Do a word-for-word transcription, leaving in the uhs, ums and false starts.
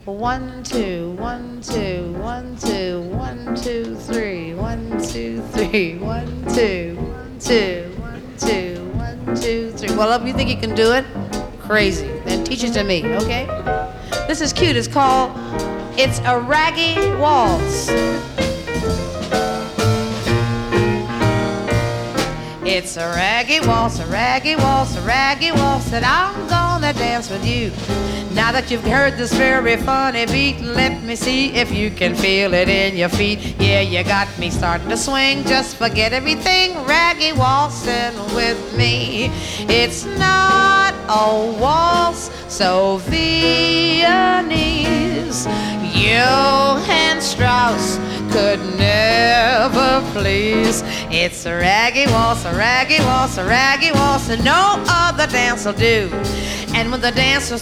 One, two, one, two, one, two, one, two, three, one, two, three, one, two, one, two, one, two, one, two, three. Well, if you think you can do it, crazy. Then teach it to me, okay? This is cute. It's called It's a Raggy Waltz. It's a raggy waltz, a raggy waltz, a raggy waltz that I'm gonna dance with you. Now that you've heard this very funny beat, let me see if you can feel it in your feet. Yeah, you got me starting to swing, just forget everything, raggy waltzing with me. It's not a waltz so Viennese. Johann Strauss could never please. It's a raggy waltz, a raggy waltz, a raggy waltz, and no other dance will do. And when the dancers